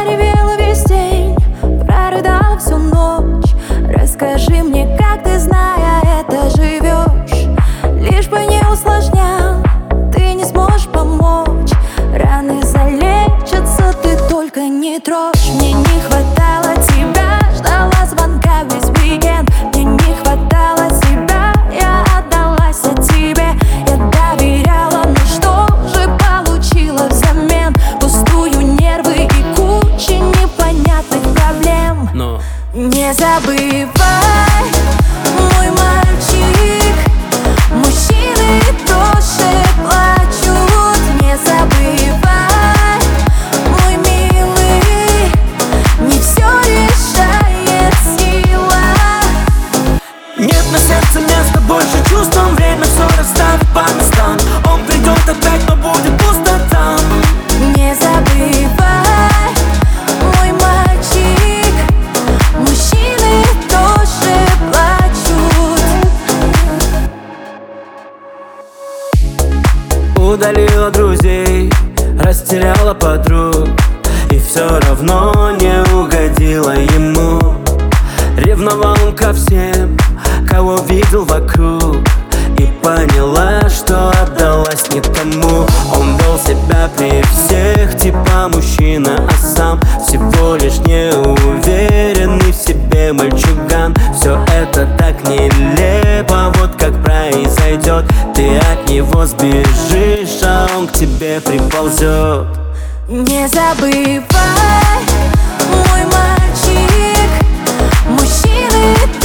Я ревела весь день, прорыдала всю ночь. Расскажи мне, как ты, зная это, живешь. Лишь бы не усложнял, ты не сможешь помочь. Раны залечатся, ты только не трожь. Мне не хватало тебя, ждала звонка весь уикенд. Мне не хватало тебя, я отдалась тебе. Я доверяла, но что же получила взамен? Пустую нервы и куча непонятных проблем. Не забывай, мой мальчик, мужчины тоже плачут. Не забывай, мой милый, не все решает сила. Нет на сердце места больше чувствам, время все расставит по местам. Он придет опять, но будет пусто там. Не забывай, мой мальчик, мужчины тоже плачут. Удалила друзей, растеряла подруг, и все равно не угодила ему. Ревновал он ко всем, кого видел вокруг, и поняла, что отдалась не тому. Он вел себя при всех, типа мужчина, а сам всего лишь неуверенный в себе мальчуган. Все это так нелепо, вот как произойдет. Ты от него сбежишь, а он к тебе приползет. Не забывай, мой мальчик, мужчины